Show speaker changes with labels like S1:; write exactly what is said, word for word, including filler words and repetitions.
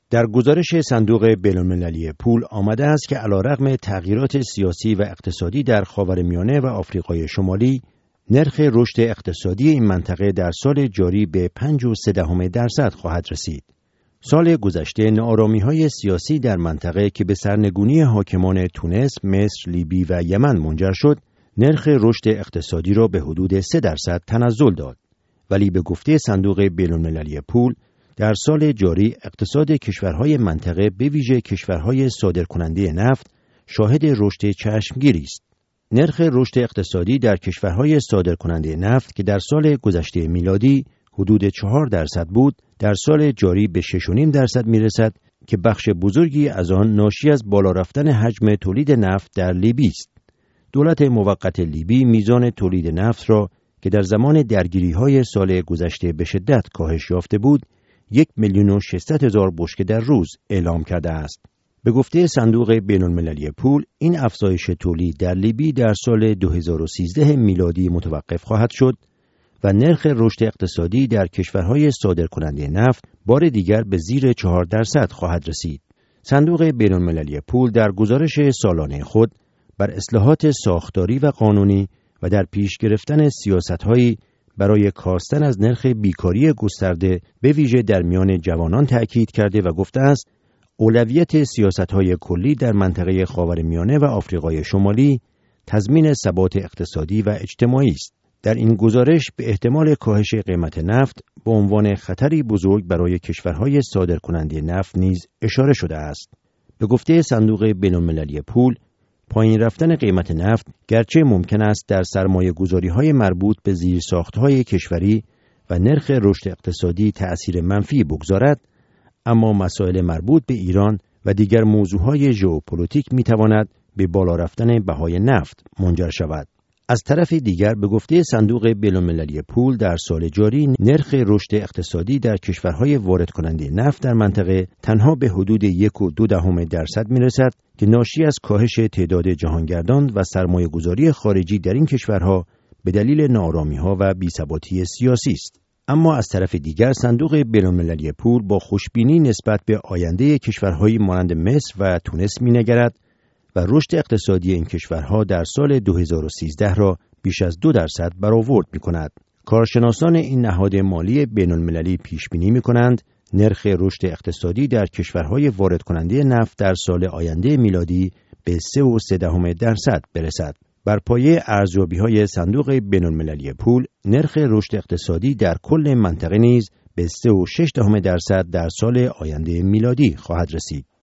S1: در گزارش صندوق بین‌المللی پول آمده است که علیرغم تغییرات سیاسی و اقتصادی در خاورمیانه و آفریقای شمالی، نرخ رشد اقتصادی این منطقه در سال جاری به پنج و سه دهم درصد خواهد رسید. سال گذشته ناآرامی‌های سیاسی در منطقه که به سرنگونی حاکمان تونس، مصر، لیبی و یمن منجر شد، نرخ رشد اقتصادی را به حدود سه درصد تنزل داد. ولی به گفته صندوق بین‌المللی پول، در سال جاری اقتصاد کشورهای منطقه به ویژه کشورهای صادرکننده نفت شاهد رشد چشمگیری است. نرخ رشد اقتصادی در کشورهای صادرکننده نفت که در سال گذشته میلادی حدود چهار درصد بود، در سال جاری به شش و نیم درصد میرسد که بخش بزرگی از آن ناشی از بالا رفتن حجم تولید نفت در لیبی است. دولت موقت لیبی میزان تولید نفت را که در زمان درگیری‌های سال گذشته به شدت کاهش یافته بود، یک میلیون و ششصد هزار بشکه در روز اعلام کرده است. به گفته صندوق بین‌المللی پول، این افزایش تولید در لیبی در سال دو هزار و سیزده میلادی متوقف خواهد شد و نرخ رشد اقتصادی در کشورهای صادرکننده نفت بار دیگر به زیر چهار درصد خواهد رسید. صندوق بین‌المللی پول در گزارش سالانه خود بر اصلاحات ساختاری و قانونی و در پیش گرفتن سیاست‌هایی برای کاستن از نرخ بیکاری گسترده به ویژه در میان جوانان تأکید کرده و گفته است اولویت سیاست‌های کلی در منطقه خاورمیانه و آفریقای شمالی تضمین ثبات اقتصادی و اجتماعی است. در این گزارش به احتمال کاهش قیمت نفت به عنوان خطری بزرگ برای کشورهای صادرکننده نفت نیز اشاره شده است. به گفته صندوق بین‌المللی پول، پایین رفتن قیمت نفت گرچه ممکن است در سرمایه‌گذاری‌های مربوط به زیرساخت‌های کشوری و نرخ رشد اقتصادی تأثیر منفی بگذارد، اما مسائل مربوط به ایران و دیگر موضوعهای ژئوپلیتیک می‌تواند به بالا رفتن بهای نفت منجر شود. از طرف دیگر به گفته صندوق بین‌المللی پول در سال جاری نرخ رشد اقتصادی در کشورهای وارد کننده نفت در منطقه تنها به حدود یک و دو دهم درصد میرسد که ناشی از کاهش تعداد جهانگردان و سرمایه‌گذاری خارجی در این کشورها به دلیل ناآرامی‌ها و بی‌ثباتی سیاسی است. اما از طرف دیگر صندوق بین‌المللی پول با خوشبینی نسبت به آینده کشورهای مانند مصر و تونس می‌نگرد و رشد اقتصادی این کشورها در سال دو هزار و سیزده را بیش از دو درصد برآورد می‌کند. کارشناسان این نهاد مالی بین‌المللی پیش‌بینی می‌کنند نرخ رشد اقتصادی در کشورهای وارد کننده نفت در سال آینده میلادی به سه و سه دهم درصد برسد. بر پایه ارزیابی‌های صندوق بین‌المللی پول، نرخ رشد اقتصادی در کل منطقه نیز به سه و شش دهم درصد در سال آینده میلادی خواهد رسید.